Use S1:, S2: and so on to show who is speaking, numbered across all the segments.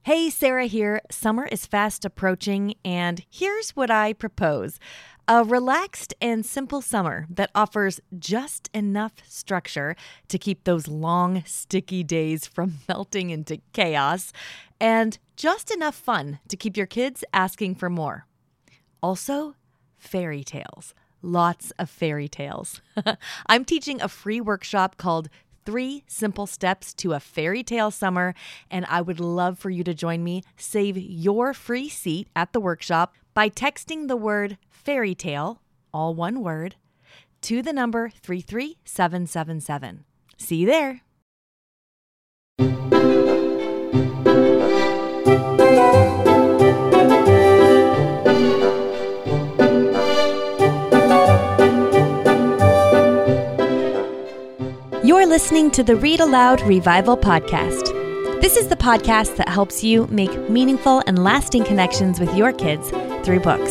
S1: Hey, Sarah here. Summer is fast approaching, and here's what I propose. A relaxed and simple summer that offers just enough structure to keep those long, sticky days from melting into chaos, and just enough fun to keep your kids asking for more. Also, fairy tales. Lots of fairy tales. I'm teaching a free workshop called 3 Simple Steps to a Fairy Tale Summer, and I would love for you to join me. Save your free seat at the workshop by texting the word fairy tale, all one word, to the number 33777. See you there. You're listening to the Read Aloud Revival Podcast. This is the podcast that helps you make meaningful and lasting connections with your kids through books.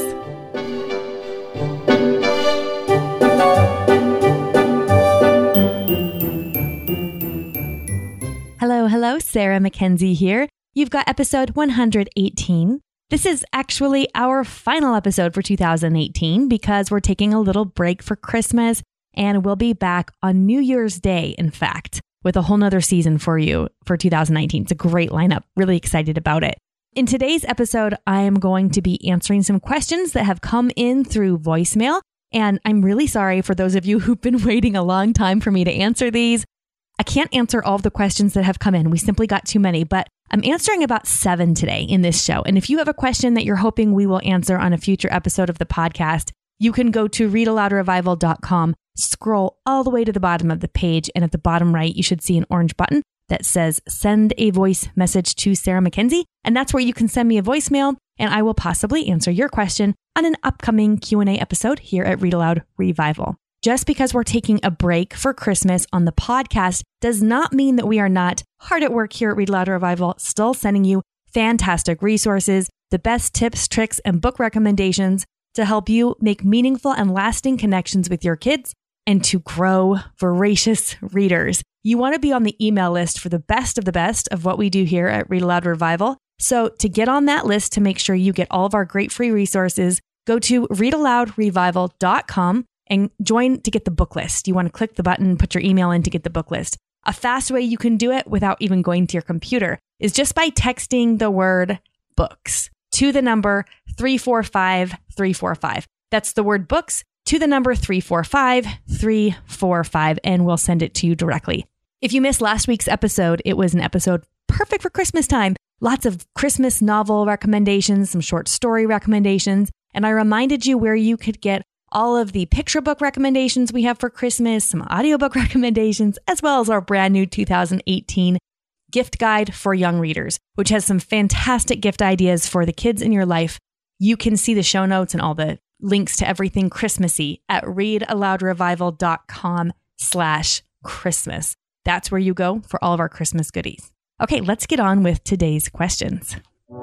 S1: Hello, Sarah Mackenzie here. You've got episode 118. This is actually our final episode for 2018 because we're taking a little break for Christmas. And we'll be back on New Year's Day, in fact, with a whole nother season for you for 2019. It's a great lineup. Really excited about it. In today's episode, I am going to be answering some questions that have come in through voicemail. And I'm really sorry for those of you who've been waiting a long time for me to answer these. I can't answer all of the questions that have come in. We simply got too many, but I'm answering about 7 today in this show. And if you have a question that you're hoping we will answer on a future episode of the podcast, you can go to readaloudrevival.com, scroll all the way to the bottom of the page, and at the bottom right, you should see an orange button that says send a voice message to Sarah Mackenzie. And that's where you can send me a voicemail, and I will possibly answer your question on an upcoming Q&A episode here at Read Aloud Revival. Just because we're taking a break for Christmas on the podcast does not mean that we are not hard at work here at Read Aloud Revival, still sending you fantastic resources, the best tips, tricks, and book recommendations to help you make meaningful and lasting connections with your kids and to grow voracious readers. You want to be on the email list for the best of what we do here at Read Aloud Revival. So to get on that list to make sure you get all of our great free resources, go to readaloudrevival.com and join to get the book list. You want to click the button, put your email in to get the book list. A fast way you can do it without even going to your computer is just by texting the word books to the number 345-345. That's the word books to the number 345-345, and we'll send it to you directly. If you missed last week's episode, it was an episode perfect for Christmas time. Lots of Christmas novel recommendations, some short story recommendations, and I reminded you where you could get all of the picture book recommendations we have for Christmas, some audiobook recommendations, as well as our brand new 2018 gift guide for young readers, which has some fantastic gift ideas for the kids in your life. You can see the show notes and all the links to everything Christmassy at readaloudrevival.com/Christmas. That's where you go for all of our Christmas goodies. Okay, let's get on with today's questions.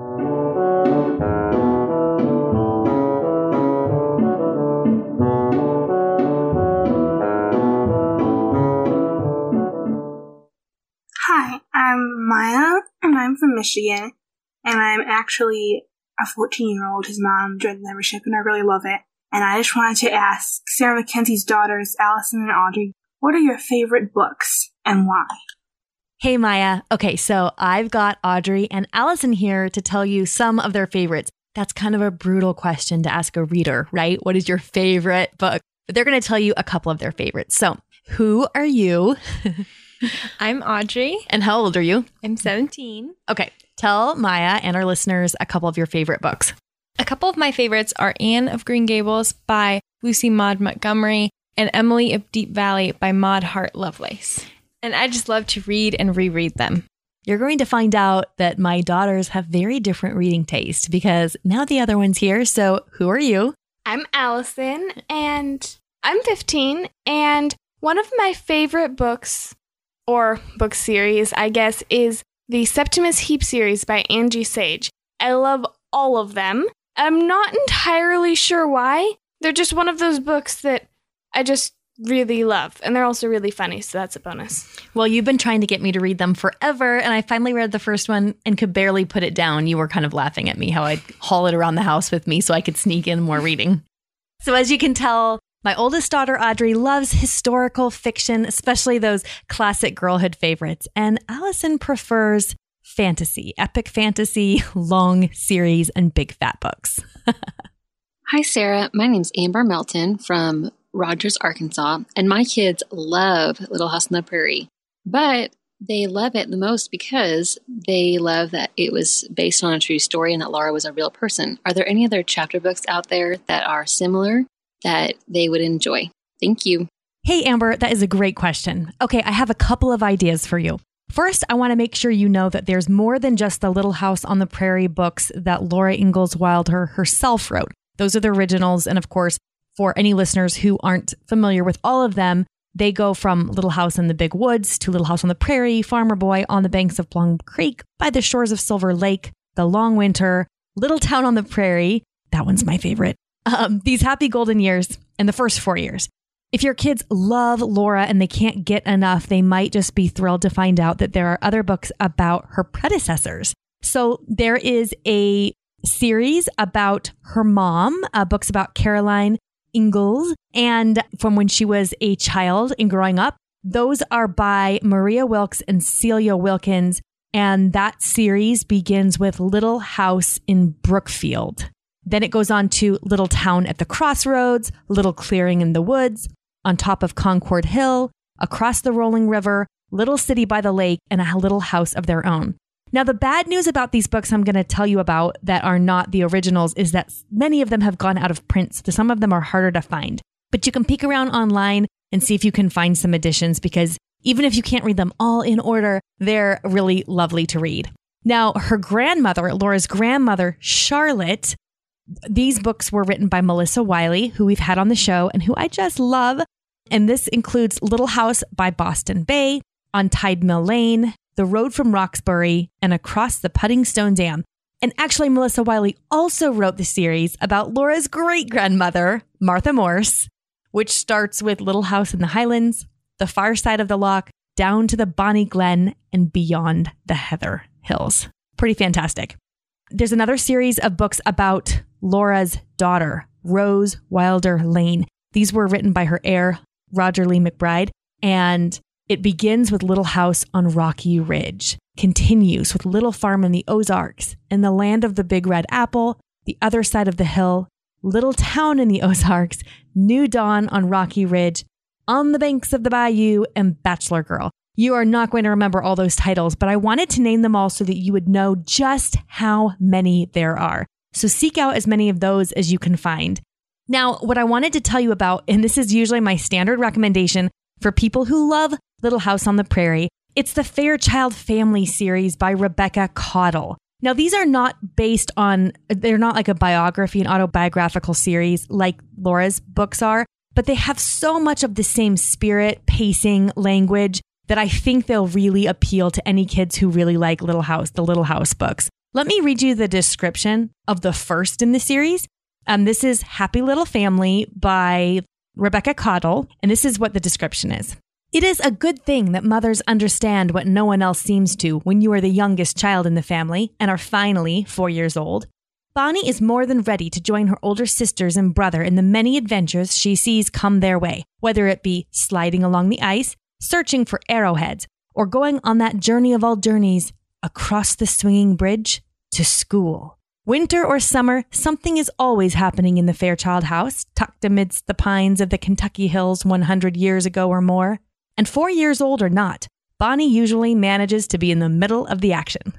S2: Hi, I'm Maya, and I'm from Michigan, and I'm actually a 14-year-old whose mom joined the membership, and I really love it. And I just wanted to ask Sarah Mackenzie's daughters, Allison and Audrey, what are your favorite books, and why?
S1: Hey, Maya. Okay, so I've got Audrey and Allison here to tell you some of their favorites. That's kind of a brutal question to ask a reader, right? What is your favorite book? But they're going to tell you a couple of their favorites. So, who are you?
S3: I'm Audrey.
S1: And how old are you?
S3: I'm 17.
S1: Okay. Tell Maya and our listeners a couple of your favorite books.
S3: A couple of my favorites are Anne of Green Gables by Lucy Maud Montgomery and Emily of Deep Valley by Maud Hart Lovelace. And I just love to read and reread them.
S1: You're going to find out that my daughters have very different reading taste because now the other one's here. So who are you?
S4: I'm Allison and I'm 15. And one of my favorite books or book series, I guess, is the Septimus Heap series by Angie Sage. I love all of them. I'm not entirely sure why. They're just one of those books that I just really love. And they're also really funny, so that's a bonus.
S1: Well, you've been trying to get me to read them forever, and I finally read the first one and could barely put it down. You were kind of laughing at me how I'd haul it around the house with me so I could sneak in more reading. So as you can tell, my oldest daughter, Audrey, loves historical fiction, especially those classic girlhood favorites. And Allison prefers fantasy, epic fantasy, long series, and big fat books.
S5: Hi, Sarah. My name's Amber Melton from Rogers, Arkansas, and my kids love Little House on the Prairie. But they love it the most because they love that it was based on a true story and that Laura was a real person. Are there any other chapter books out there that are similar that they would enjoy? Thank you.
S1: Hey, Amber, that is a great question. Okay, I have a couple of ideas for you. First, I want to make sure you know that there's more than just the Little House on the Prairie books that Laura Ingalls Wilder herself wrote. Those are the originals. And of course, for any listeners who aren't familiar with all of them, they go from Little House in the Big Woods to Little House on the Prairie, Farmer Boy, On the Banks of Plum Creek, By the Shores of Silver Lake, The Long Winter, Little Town on the Prairie. That one's my favorite. These Happy Golden Years, and the first 4 years. If your kids love Laura and they can't get enough, they might just be thrilled to find out that there are other books about her predecessors. So there is a series about her mom, books about Caroline Ingalls, and from when she was a child and growing up. Those are by Maria Wilkes and Celia Wilkins, and that series begins with Little House in Brookfield. Then it goes on to Little Town at the Crossroads, Little Clearing in the Woods, On Top of Concord Hill, Across the Rolling River, Little City by the Lake, and A Little House of Their Own. Now, the bad news about these books I'm going to tell you about that are not the originals is that many of them have gone out of print, so some of them are harder to find. But you can peek around online and see if you can find some editions, because even if you can't read them all in order, they're really lovely to read. Now, her grandmother, Laura's grandmother, Charlotte, these books were written by Melissa Wiley, who we've had on the show and who I just love. And this includes Little House by Boston Bay, On Tide Mill Lane, The Road from Roxbury, and Across the Pudding Stone Dam. And actually, Melissa Wiley also wrote the series about Laura's great-grandmother, Martha Morse, which starts with Little House in the Highlands, The Far Side of the Loch, down to the Bonnie Glen, and beyond the Heather Hills. Pretty fantastic. There's another series of books about Laura's daughter, Rose Wilder Lane. These were written by her heir, Roger Lee McBride, and it begins with Little House on Rocky Ridge, continues with Little Farm in the Ozarks, In the Land of the Big Red Apple, The Other Side of the Hill, Little Town in the Ozarks, New Dawn on Rocky Ridge, On the Banks of the Bayou, and Bachelor Girl. You are not going to remember all those titles, but I wanted to name them all so that you would know just how many there are. So seek out as many of those as you can find. Now, what I wanted to tell you about, and this is usually my standard recommendation for people who love Little House on the Prairie, it's the Fairchild Family series by Rebecca Caudle. Now, these are not based on, they're not like a biography, an autobiographical series like Laura's books are, but they have so much of the same spirit, pacing, language that I think they'll really appeal to any kids who really like Little House, the Little House books. Let me read you the description of the first in the series. This is Happy Little Family by Rebecca Caudle, and this is what the description is. It is a good thing that mothers understand what no one else seems to when you are the youngest child in the family and are finally 4 years old. Bonnie is more than ready to join her older sisters and brother in the many adventures she sees come their way, whether it be sliding along the ice, searching for arrowheads, or going on that journey of all journeys, across the swinging bridge to school. Winter or summer, something is always happening in the Fairchild house, tucked amidst the pines of the Kentucky hills 100 years ago or more. And 4 years old or not, Bonnie usually manages to be in the middle of the action.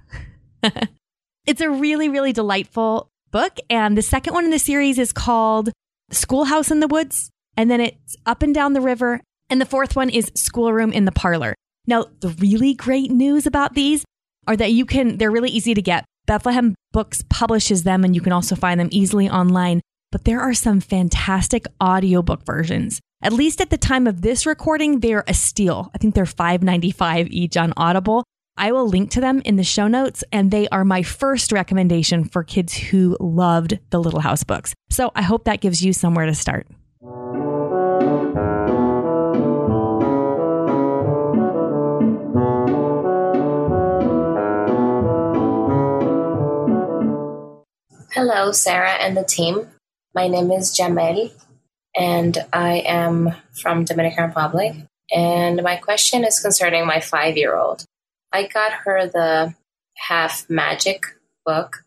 S1: It's a really, really delightful book. And the second one in the series is called Schoolhouse in the Woods. And then it's Up and Down the River. And the fourth one is Schoolroom in the Parlor. Now, the really great news about these are that they're really easy to get. Bethlehem Books publishes them, and you can also find them easily online. But there are some fantastic audiobook versions. At least at the time of this recording, they're a steal. I think they're $5.95 each on Audible. I will link to them in the show notes, and they are my first recommendation for kids who loved the Little House books. So I hope that gives you somewhere to start.
S6: Hello, Sarah and the team. My name is Jamel, and I am from Dominican Republic. And my question is concerning my 5-year-old. I got her the Half Magic book,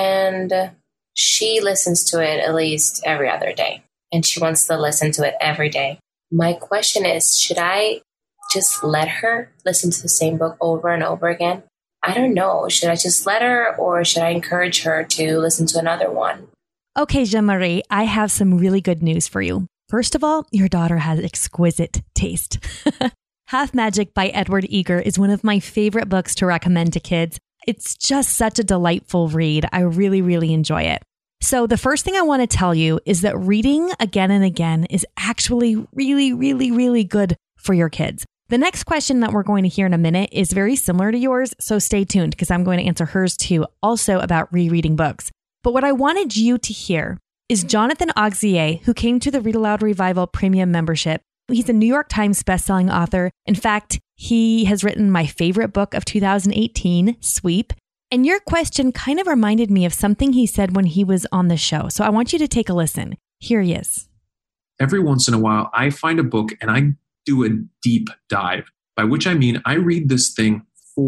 S6: and she listens to it at least every other day. And she wants to listen to it every day. My question is, should I just let her listen to the same book over and over again? I don't know. Should I just let her, or should I encourage her to listen to another one?
S1: Okay, Jean-Marie, I have some really good news for you. First of all, your daughter has exquisite taste. Half Magic by Edward Eger is one of my favorite books to recommend to kids. It's just such a delightful read. I really, really enjoy it. So the first thing I want to tell you is that reading again and again is actually really, really, really good for your kids. The next question that we're going to hear in a minute is very similar to yours, so stay tuned because I'm going to answer hers too, also about rereading books. But what I wanted you to hear is Jonathan Auxier, who came to the Read Aloud Revival Premium membership. He's a New York Times bestselling author. In fact, he has written my favorite book of 2018, Sweep. And your question kind of reminded me of something he said when he was on the show. So I want you to take a listen. Here he is.
S7: Every once in a while, I find a book and I do a deep dive, by which I mean I read this thing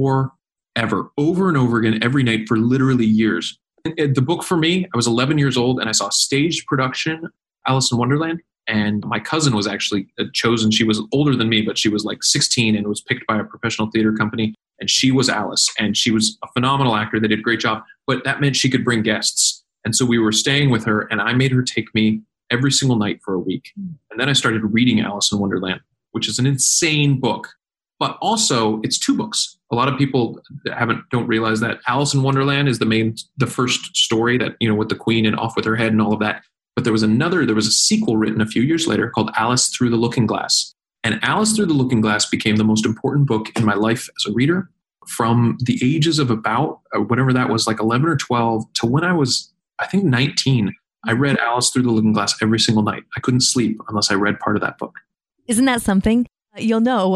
S7: forever, over and over again, every night for literally years. And the book for me, I was 11 years old and I saw staged production, Alice in Wonderland. And my cousin was actually chosen. She was older than me, but she was like 16 and was picked by a professional theater company. And she was Alice. And she was a phenomenal actor. They did a great job. But that meant she could bring guests. And so we were staying with her and I made her take me every single night for a week. And then I started reading Alice in Wonderland, which is an insane book. But also, it's 2 books. A lot of people don't realize that Alice in Wonderland is the first story that, with the queen and off with her head and all of that. But there was a sequel written a few years later called Alice Through the Looking Glass. And Alice Through the Looking Glass became the most important book in my life as a reader from the ages of about, whatever that was, like 11 or 12 to when I was, I think, 19. I read Alice Through the Looking Glass every single night. I couldn't sleep unless I read part of that book.
S1: Isn't that something? You'll know,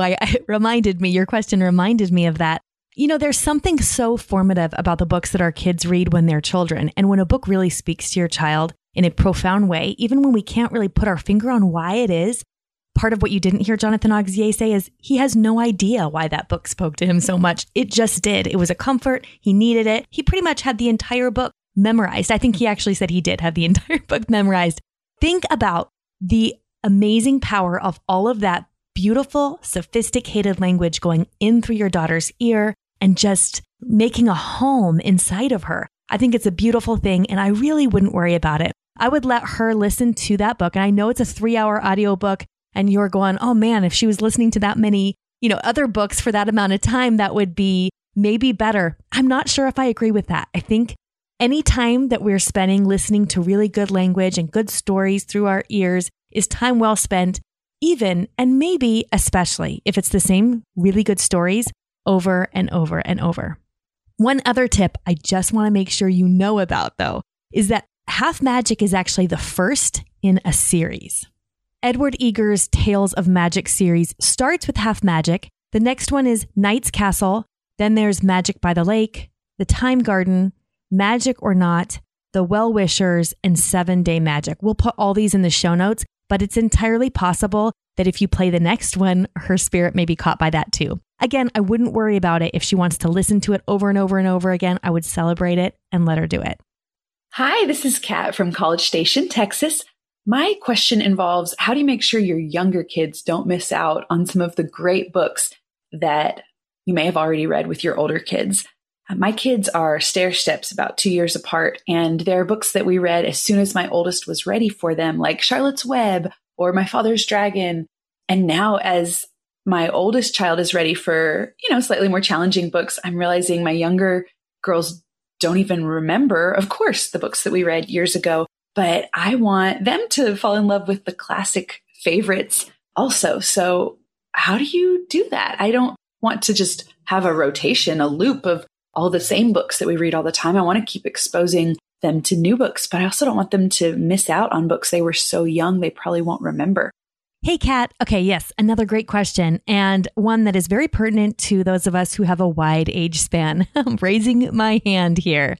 S1: your question reminded me of that. There's something so formative about the books that our kids read when they're children. And when a book really speaks to your child in a profound way, even when we can't really put our finger on why it is, part of what you didn't hear Jonathan Auxier say is he has no idea why that book spoke to him so much. It just did. It was a comfort. He needed it. He pretty much had the entire book memorized. I think he actually said he did have the entire book memorized. Think about the amazing power of all of that beautiful, sophisticated language going in through your daughter's ear and just making a home inside of her. I think it's a beautiful thing, and I really wouldn't worry about it. I would let her listen to that book, and I know it's a 3-hour audiobook, and you're going, oh man, if she was listening to that many, other books for that amount of time, that would be maybe better. I'm not sure if I agree with that. I think any time that we're spending listening to really good language and good stories through our ears is time well spent, even and maybe especially if it's the same really good stories over and over and over. One other tip I just want to make sure you know about, though, is that Half Magic is actually the first in a series. Edward Eger's Tales of Magic series starts with Half Magic. The next one is Knight's Castle. Then there's Magic by the Lake, The Time Garden, Magic or Not, The Well-Wishers, and 7-Day Magic. We'll put all these in the show notes, but it's entirely possible that if you play the next one, her spirit may be caught by that too. Again, I wouldn't worry about it. If she wants to listen to it over and over and over again, I would celebrate it and let her do it.
S8: Hi, this is Kat from College Station, Texas. My question involves, how do you make sure your younger kids don't miss out on some of the great books that you may have already read with your older kids? My kids are stair steps about 2 years apart, and there are books that we read as soon as my oldest was ready for them, like Charlotte's Web or My Father's Dragon. And now as my oldest child is ready for, slightly more challenging books, I'm realizing my younger girls don't even remember, of course, the books that we read years ago, but I want them to fall in love with the classic favorites also. So how do you do that? I don't want to just have a rotation, a loop of all the same books that we read all the time. I want to keep exposing them to new books, but I also don't want them to miss out on books they were so young they probably won't remember.
S1: Hey, Kat. Okay, yes, another great question, and one that is very pertinent to those of us who have a wide age span. I'm raising my hand here.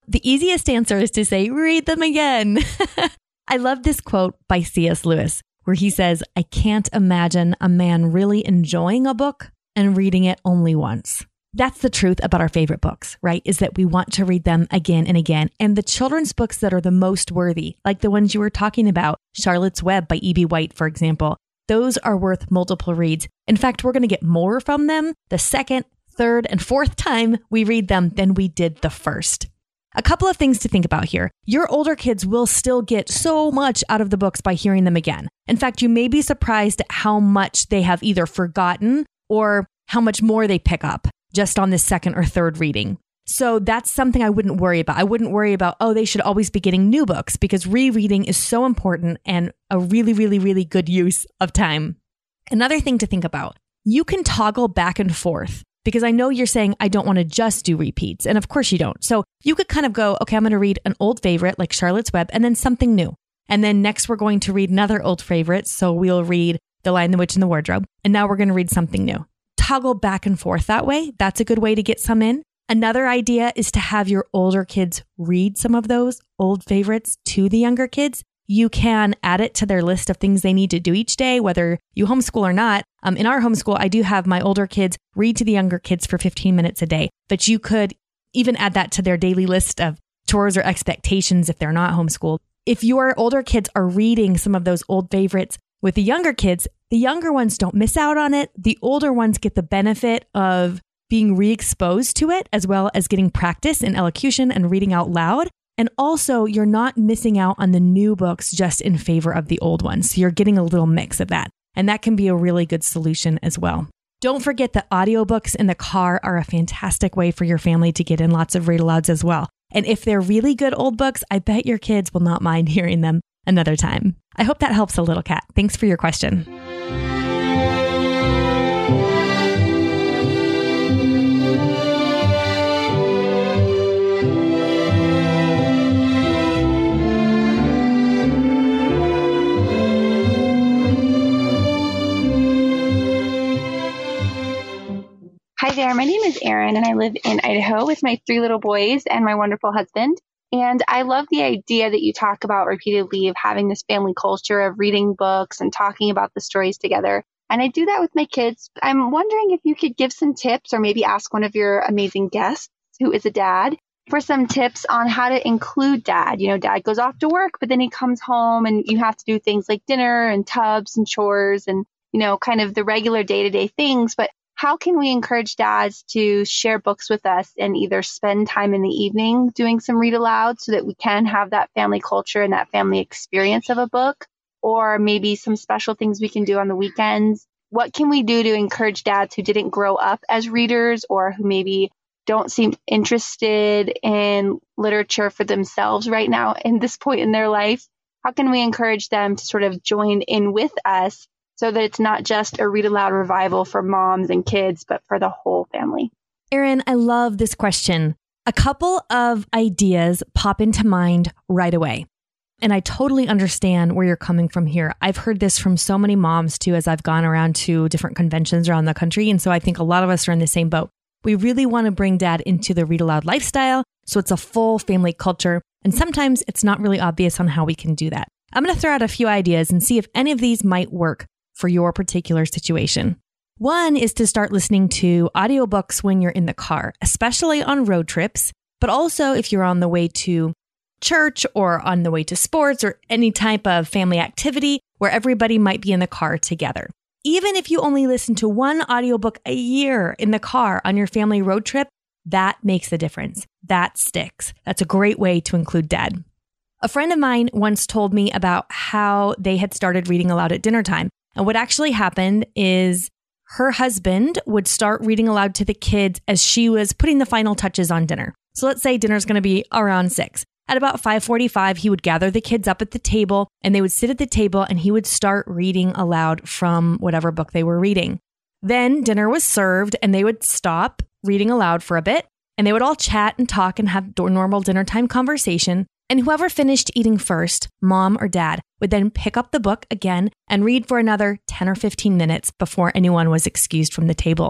S1: The easiest answer is to say, read them again. I love this quote by C.S. Lewis, where he says, I can't imagine a man really enjoying a book and reading it only once. That's the truth about our favorite books, right? Is that we want to read them again and again. And the children's books that are the most worthy, like the ones you were talking about, Charlotte's Web by E.B. White, for example, those are worth multiple reads. In fact, we're going to get more from them the second, third, and fourth time we read them than we did the first. A couple of things to think about here. Your older kids will still get so much out of the books by hearing them again. In fact, you may be surprised at how much they have either forgotten or how much more they pick up just on this second or third reading. So that's something I wouldn't worry about. I wouldn't worry about, oh, they should always be getting new books, because rereading is so important and a really, really, really good use of time. Another thing to think about, you can toggle back and forth, because I know you're saying, I don't want to just do repeats. And of course you don't. So you could kind of go, okay, I'm going to read an old favorite like Charlotte's Web and then something new. And then next we're going to read another old favorite. So we'll read The Lion, the Witch, and the Wardrobe. And now we're going to read something new. Toggle back and forth that way. That's a good way to get some in. Another idea is to have your older kids read some of those old favorites to the younger kids. You can add it to their list of things they need to do each day, whether you homeschool or not. In our homeschool, I do have my older kids read to the younger kids for 15 minutes a day, but you could even add that to their daily list of chores or expectations if they're not homeschooled. If your older kids are reading some of those old favorites with the younger kids, the younger ones don't miss out on it. The older ones get the benefit of being re-exposed to it, as well as getting practice in elocution and reading out loud. And also, you're not missing out on the new books just in favor of the old ones. So you're getting a little mix of that. And that can be a really good solution as well. Don't forget that audiobooks in the car are a fantastic way for your family to get in lots of read-alouds as well. And if they're really good old books, I bet your kids will not mind hearing them another time. I hope that helps a little, Kat. Thanks for your question.
S9: Hi there, my name is Erin and I live in Idaho with my 3 little boys and my wonderful husband. And I love the idea that you talk about repeatedly of having this family culture of reading books and talking about the stories together. And I do that with my kids. I'm wondering if you could give some tips or maybe ask one of your amazing guests who is a dad for some tips on how to include dad. You know, dad goes off to work, but then he comes home and you have to do things like dinner and tubs and chores and, you know, kind of the regular day-to-day things. But how can we encourage dads to share books with us and either spend time in the evening doing some read aloud so that we can have that family culture and that family experience of a book, or maybe some special things we can do on the weekends? What can we do to encourage dads who didn't grow up as readers or who maybe don't seem interested in literature for themselves right now in this point in their life? How can we encourage them to sort of join in with us so that it's not just a read aloud revival for moms and kids, but for the whole family?
S1: Erin, I love this question. A couple of ideas pop into mind right away. And I totally understand where you're coming from here. I've heard this from so many moms too, as I've gone around to different conventions around the country. And so I think a lot of us are in the same boat. We really want to bring dad into the read aloud lifestyle, so it's a full family culture. And sometimes it's not really obvious on how we can do that. I'm going to throw out a few ideas and see if any of these might work for your particular situation. One is to start listening to audiobooks when you're in the car, especially on road trips, but also if you're on the way to church or on the way to sports or any type of family activity where everybody might be in the car together. Even if you only listen to one audiobook a year in the car on your family road trip, that makes a difference. That sticks. That's a great way to include dad. A friend of mine once told me about how they had started reading aloud at dinner time. And what actually happened is her husband would start reading aloud to the kids as she was putting the final touches on dinner. So let's say dinner's going to be around 6. At about 5:45, he would gather the kids up at the table and they would sit at the table and he would start reading aloud from whatever book they were reading. Then dinner was served and they would stop reading aloud for a bit and they would all chat and talk and have normal dinner time conversation. And whoever finished eating first, mom or dad, would then pick up the book again and read for another 10 or 15 minutes before anyone was excused from the table.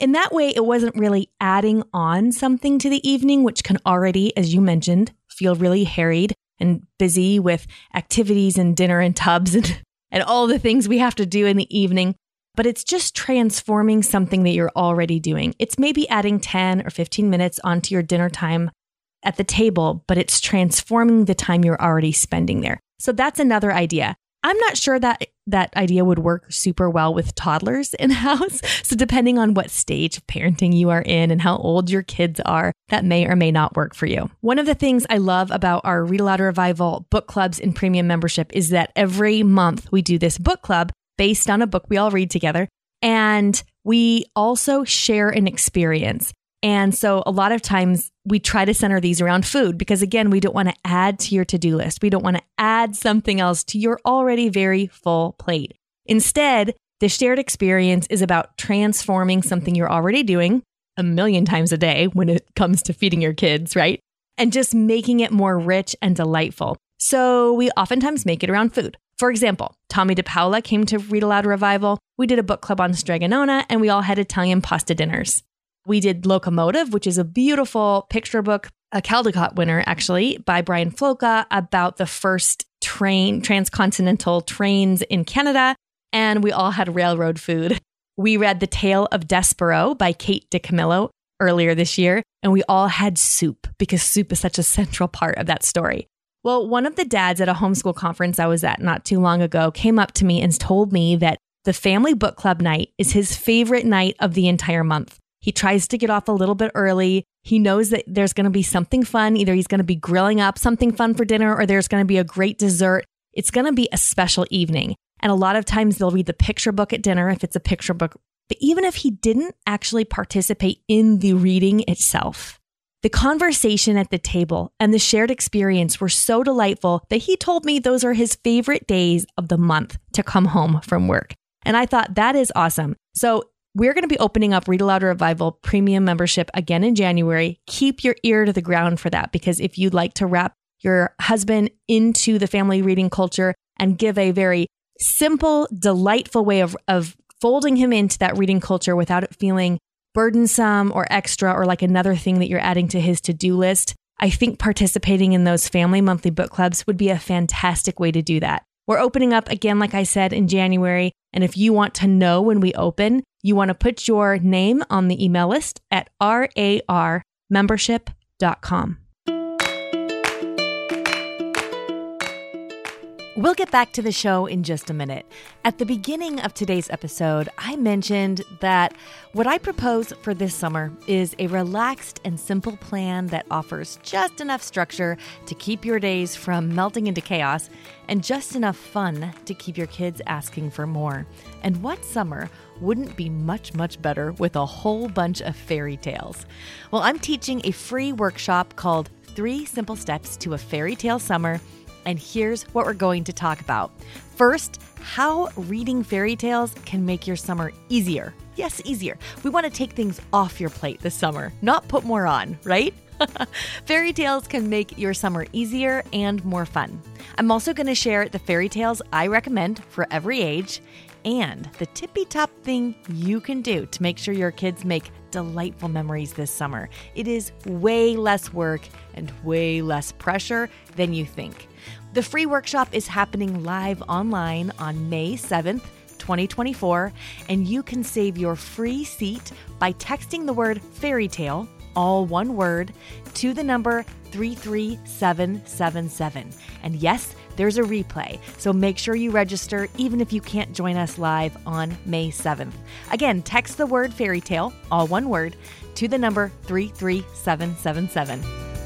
S1: In that way, it wasn't really adding on something to the evening, which can already, as you mentioned, feel really harried and busy with activities and dinner and tubs and all the things we have to do in the evening. But it's just transforming something that you're already doing. It's maybe adding 10 or 15 minutes onto your dinner time at the table, but it's transforming the time you're already spending there. So that's another idea. I'm not sure that that idea would work super well with toddlers in the house. So depending on what stage of parenting you are in and how old your kids are, that may or may not work for you. One of the things I love about our Read Aloud Revival book clubs and premium membership is that every month we do this book club based on a book we all read together. And we also share an experience. And so a lot of times we try to center these around food because, again, we don't want to add to your to-do list. We don't want to add something else to your already very full plate. Instead, the shared experience is about transforming something you're already doing a million times a day when it comes to feeding your kids, right? And just making it more rich and delightful. So we oftentimes make it around food. For example, Tommy DePaola came to Read Aloud Revival. We did a book club on Stregonona, and we all had Italian pasta dinners. We did Locomotive, which is a beautiful picture book, a Caldecott winner, actually, by Brian Floca about the first transcontinental trains in Canada. And we all had railroad food. We read The Tale of Despero by Kate DiCamillo earlier this year, and we all had soup because soup is such a central part of that story. Well, one of the dads at a homeschool conference I was at not too long ago came up to me and told me that the family book club night is his favorite night of the entire month. He tries to get off a little bit early. He knows that there's going to be something fun. Either he's going to be grilling up something fun for dinner or there's going to be a great dessert. It's going to be a special evening. And a lot of times they'll read the picture book at dinner if it's a picture book. But even if he didn't actually participate in the reading itself, the conversation at the table and the shared experience were so delightful that he told me those are his favorite days of the month to come home from work. And I thought that is awesome. So we're going to be opening up Read Aloud Revival premium membership again in January. Keep your ear to the ground for that, because if you'd like to wrap your husband into the family reading culture and give a very simple, delightful way of folding him into that reading culture without it feeling burdensome or extra or like another thing that you're adding to his to-do list, I think participating in those family monthly book clubs would be a fantastic way to do that. We're opening up again, like I said, in January. And if you want to know when we open, you want to put your name on the email list at rarmembership.com. We'll get back to the show in just a minute. At the beginning of today's episode, I mentioned that what I propose for this summer is a relaxed and simple plan that offers just enough structure to keep your days from melting into chaos and just enough fun to keep your kids asking for more. And what summer wouldn't be much, much better with a whole bunch of fairy tales? Well, I'm teaching a free workshop called 3 Simple Steps to a Fairy Tale Summer. And here's what we're going to talk about. First, how reading fairy tales can make your summer easier. Yes, easier. We want to take things off your plate this summer, not put more on, right? Fairy tales can make your summer easier and more fun. I'm also going to share the fairy tales I recommend for every age and the tippy-top thing you can do to make sure your kids make delightful memories this summer. It is way less work and way less pressure than you think. The free workshop is happening live online on May 7th, 2024, and you can save your free seat by texting the word fairy tale, all one word, to the number 33777. And yes, there's a replay, so make sure you register even if you can't join us live on May 7th. Again, text the word fairy tale, all one word, to the number 33777.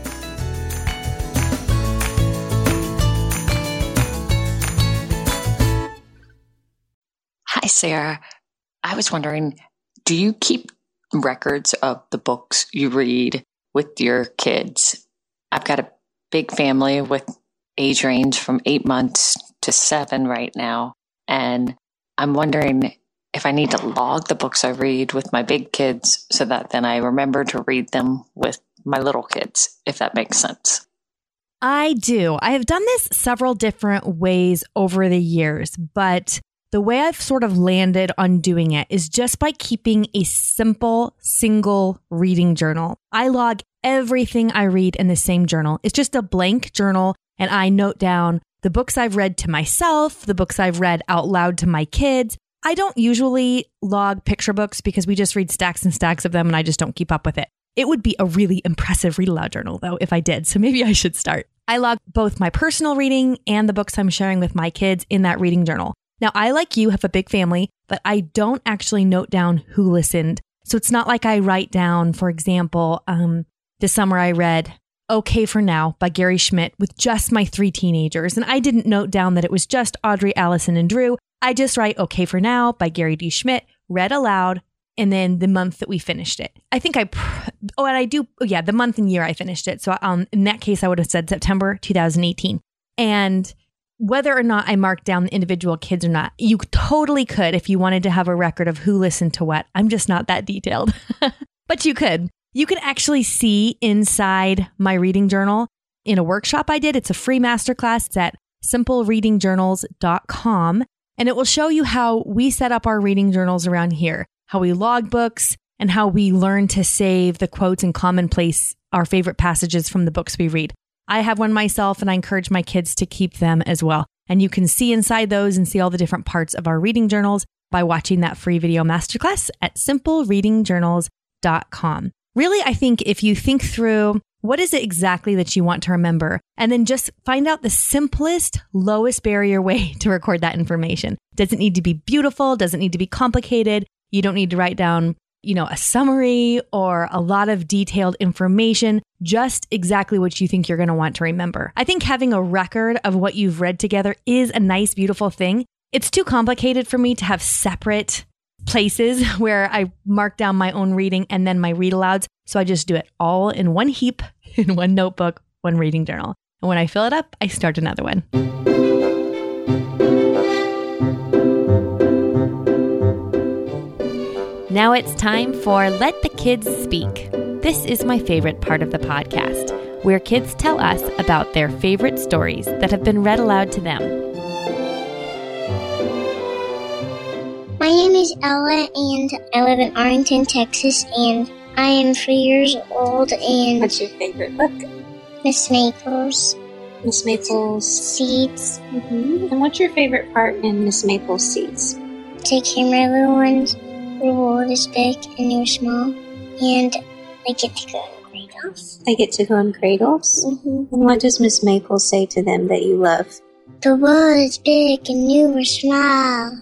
S10: Hi, Sarah. I was wondering, do you keep records of the books you read with your kids? I've got a big family with age range from 8 months to 7 right now. And I'm wondering if I need to log the books I read with my big kids so that then I remember to read them with my little kids, if that makes sense.
S1: I do. I have done this several different ways over the years, but The way I've sort of landed on doing it is just by keeping a simple, single reading journal. I log everything I read in the same journal. It's just a blank journal, and I note down the books I've read to myself, the books I've read out loud to my kids. I don't usually log picture books because we just read stacks and stacks of them, and I just don't keep up with it. It would be a really impressive read aloud journal, though, if I did. So maybe I should start. I log both my personal reading and the books I'm sharing with my kids in that reading journal. Now, I, like you, have a big family, but I don't actually note down who listened. So it's not like I write down, for example, this summer I read Okay for Now by Gary Schmidt with just my 3 teenagers. And I didn't note down that it was just Audrey, Allison, and Drew. I just write Okay for Now by Gary D. Schmidt, read aloud, and then the month that we finished it. I think the month and year I finished it. So in that case, I would have said September 2018. And whether or not I marked down the individual kids or not, you totally could if you wanted to have a record of who listened to what. I'm just not that detailed, but you could. You can actually see inside my reading journal in a workshop I did. It's a free masterclass. It's at simplereadingjournals.com, and it will show you how we set up our reading journals around here, how we log books, and how we learn to save the quotes and commonplace, our favorite passages from the books we read. I have one myself, and I encourage my kids to keep them as well. And you can see inside those and see all the different parts of our reading journals by watching that free video masterclass at simplereadingjournals.com. Really, I think if you think through what is it exactly that you want to remember, and then just find out the simplest, lowest barrier way to record that information. Doesn't need to be beautiful, doesn't need to be complicated. You don't need to write down a summary or a lot of detailed information, just exactly what you think you're going to want to remember. I think having a record of what you've read together is a nice, beautiful thing. It's too complicated for me to have separate places where I mark down my own reading and then my read alouds. So I just do it all in one heap, in one notebook, one reading journal. And when I fill it up, I start another one. Now it's time for Let the Kids Speak. This is my favorite part of the podcast, where kids tell us about their favorite stories that have been read aloud to them.
S11: My name is Ella, and I live in Arlington, Texas, and I am 3 years old. And
S12: what's your favorite book?
S11: Miss Maple's.
S12: Miss Maple's
S11: Seeds.
S12: Mm-hmm. And what's your favorite part in Miss Maple's Seeds?
S11: Taking my little ones. The world is big and you're small, and they get to go in cradles.
S12: They get to go in cradles?
S11: Mm-hmm.
S12: And what does Miss Maple say to them that you love?
S11: The world is big and you are small.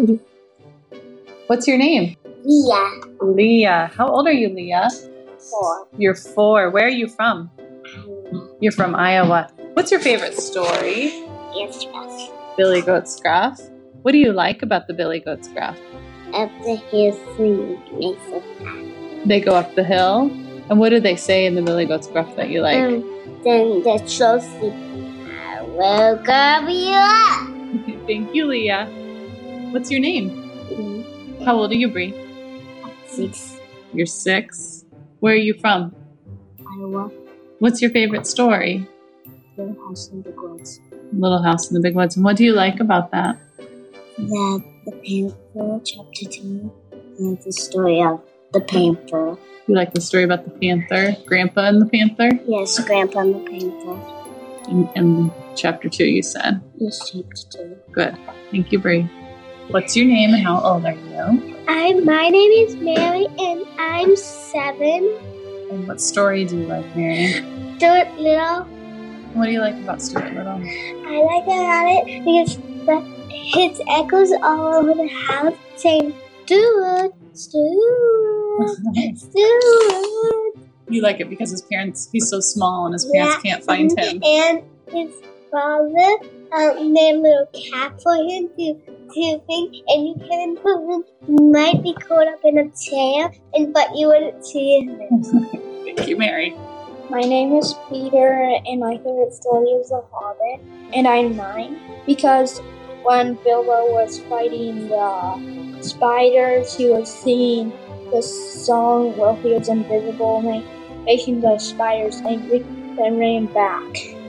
S13: What's your name?
S11: Leah.
S13: Leah. How old are you, Leah?
S11: 4.
S13: You're 4. Where are you from?
S11: Iowa.
S13: You're from Iowa. What's your favorite story?
S11: Yes, yes.
S13: Billy Goat Scruff. What do you like about the Billy Goat Scruff?
S11: Up the hill swing makes it fast.
S13: They go up the hill? And what do they say in the Billy Goat Scruff that you like?
S11: Then the trophy. I will cover you up.
S13: Thank you, Leah. What's your name?
S11: Mm-hmm.
S13: How old are you, Bree?
S11: 6.
S13: You're 6. Where are you from?
S11: Iowa.
S13: What's your favorite story?
S11: Little House in the Big Woods.
S13: Little House in the Big Woods. And what do you like about that?
S11: That the Panther, Chapter 2, and the story of the Panther.
S13: You like the story about the Panther? Grandpa and the Panther?
S11: Yes, Grandpa and the Panther.
S13: In Chapter 2, you said?
S11: Yes, Chapter 2.
S13: Good. Thank you, Bree. What's your name and how old are you?
S11: My name is Mary, and I'm 7.
S13: And what story do you like, Mary?
S11: Stuart Little.
S13: What do you like about Stuart Little?
S11: I like about it because his echoes all over the house saying, Stuart, Stuart, Stuart.
S13: You like it because he's so small and his parents can't find him.
S11: And his father made a little cap for him to think, and you can put him, might be caught up in a chair, but you wouldn't see him.
S13: Thank you, Mary.
S14: My name is Peter, and my favorite story is The Hobbit, and I'm 9, because when Bilbo was fighting the spiders, he was singing the song while he was invisible, making the spiders angry, then ran back.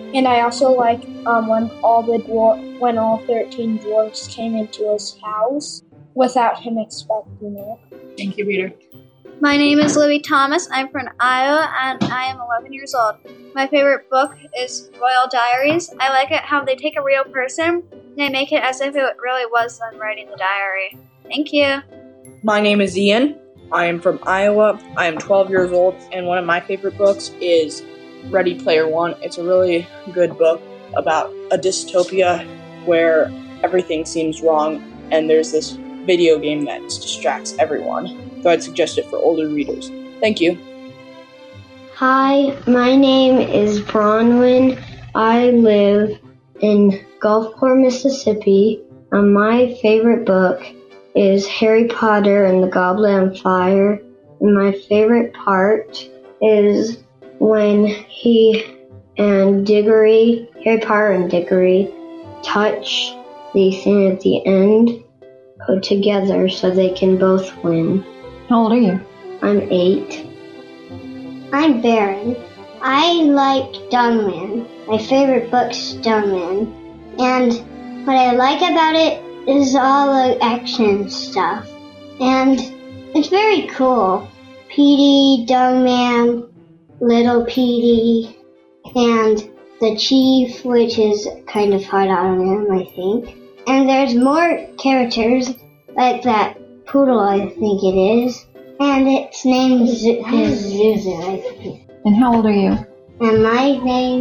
S14: And I also like when all 13 dwarves came into his house without him expecting it.
S8: Thank you, Peter.
S15: My name is Libby Thomas. I'm from Iowa, and I am 11 years old. My favorite book is Royal Diaries. I like it how they take a real person and they make it as if it really was them writing the diary. Thank you.
S16: My name is Ian. I am from Iowa. I am 12 years old, and one of my favorite books is Ready Player One. It's a really good book about a dystopia where everything seems wrong, and there's this video game that distracts everyone. So I'd suggest it for older readers. Thank you.
S11: Hi, my name is Bronwyn. I live in Gulfport, Mississippi. My favorite book is Harry Potter and the Goblet of Fire. And my favorite part is when he and Diggory, Harry Potter and Diggory, touch the thing at the end, put together so they can both win.
S13: How old are you?
S11: I'm 8. I'm Baron. I like Dungman. My favorite book's Dungman. And what I like about it is all the action stuff. And it's very cool. Petey, Dungman, Little Petey, and the Chief, which is kind of hard on him, I think. And there's more characters, like that poodle, I think it is. And its name is Zuzu, I think.
S13: And how old are you?
S11: And my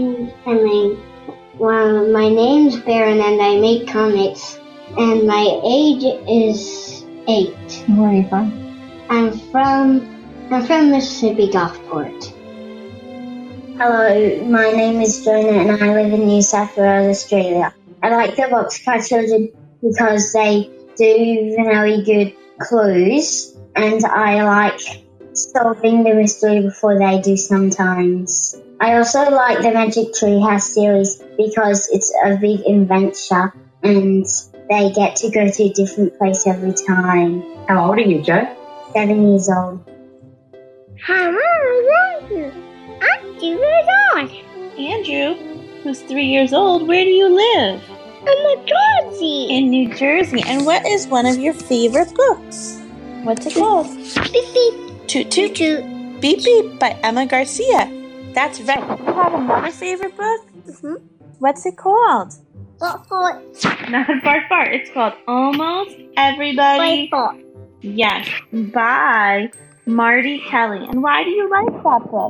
S11: name's Baron and I make comics. And my age is 8.
S13: Where are you from?
S11: I'm from Mississippi, Gulfport. Hello, my name is Jonah and I live in New South Wales, Australia. I like the Boxcar Children because they do really good clues, and I like solving the mystery before they do sometimes. I also like the Magic Tree House series because it's a big adventure and they get to go to a different place every time.
S17: How old are you, Joe?
S11: 7 years old.
S18: Hi, Mom. I'm 2 years old.
S19: Andrew, who's 3 years old, where do you live?
S18: In New Jersey.
S19: In New Jersey. And what is one of your favorite books? What's it called?
S18: Beep Beep.
S19: Toot Toot. Toot. Beep Beep by Emma Garcia. That's right. You have another favorite book?
S18: Mm-hmm.
S19: What's it called?
S18: Bark Bark.
S19: Not Bark Bark. It's called Almost Everybody.
S18: Bark Bark.
S19: Yes, by Marty Kelly. And why do you like that book?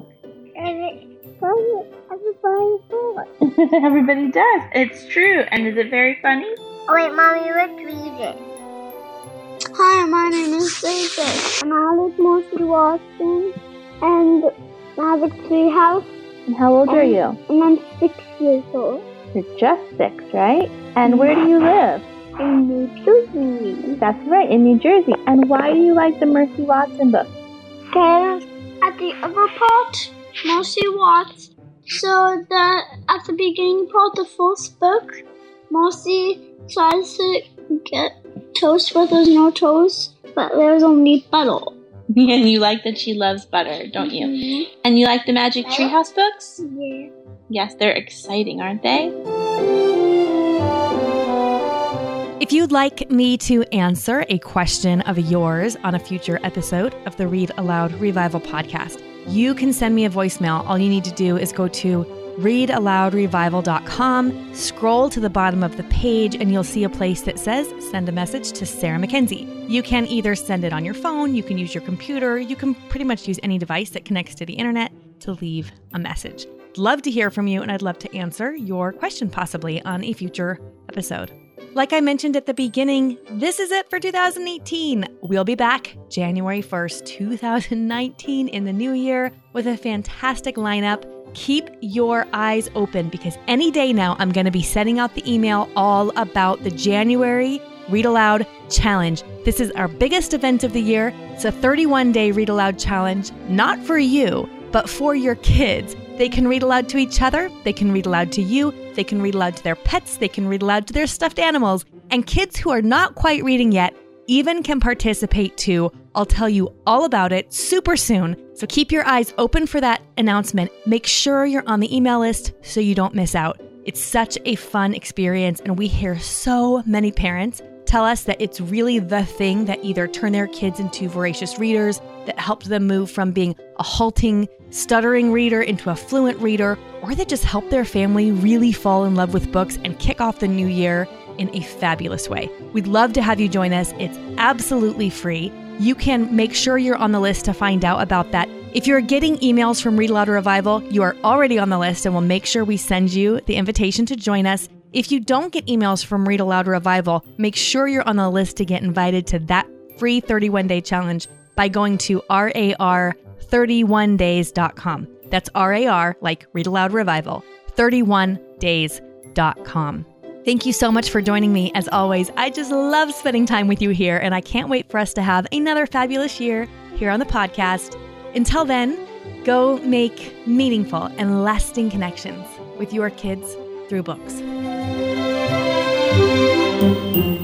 S19: Everybody does. It's true. And is it very funny?
S18: Oh, wait, Mommy, let's read it. Hi, my name is David, and I live mostly Boston, and Magic Tree House.
S19: And how old are you?
S18: And I'm 6 years old.
S19: You're just 6, right? And where do you live?
S18: In New Jersey.
S19: That's right, in New Jersey. And why do you like the Mercy Watson book?
S18: Because at the upper part, Mercy Watts. So that at the beginning part, the first book, Mercy tries to get toast, but there's no toast, but there's only butter.
S19: And you like that she loves butter, don't you? Mm-hmm. And you like the Magic Treehouse books?
S18: Yeah.
S19: Yes, they're exciting, aren't they?
S1: If you'd like me to answer a question of yours on a future episode of the Read Aloud Revival podcast, you can send me a voicemail. All you need to do is go to readaloudrevival.com, scroll to the bottom of the page, and you'll see a place that says send a message to Sarah Mackenzie. You can either send it on your phone, you can use your computer, you can pretty much use any device that connects to the internet to leave a message. I'd love to hear from you, and I'd love to answer your question possibly on a future episode. Like I mentioned at the beginning, this is it for 2018. We'll be back January 1st, 2019 in the new year with a fantastic lineup. Keep your eyes open because any day now I'm going to be sending out the email all about the January Read Aloud Challenge. This is our biggest event of the year. It's a 31-day Read Aloud Challenge, not for you, but for your kids. They can read aloud to each other, they can read aloud to you, they can read aloud to their pets, they can read aloud to their stuffed animals, and kids who are not quite reading yet even can participate too. I'll tell you all about it super soon, so keep your eyes open for that announcement. Make sure you're on the email list so you don't miss out. It's such a fun experience, and we hear so many parents tell us that it's really the thing that either turned their kids into voracious readers, that helped them move from being a halting, stuttering reader into a fluent reader, or that just helped their family really fall in love with books and kick off the new year in a fabulous way. We'd love to have you join us. It's absolutely free. You can make sure you're on the list to find out about that. If you're getting emails from Read Aloud Revival, you are already on the list, and we'll make sure we send you the invitation to join us. If you don't get emails from Read Aloud Revival, make sure you're on the list to get invited to that free 31-day challenge by going to rar31days.com. That's RAR, like Read Aloud Revival, 31days.com. Thank you so much for joining me. As always, I just love spending time with you here, and I can't wait for us to have another fabulous year here on the podcast. Until then, go make meaningful and lasting connections with your kids through books.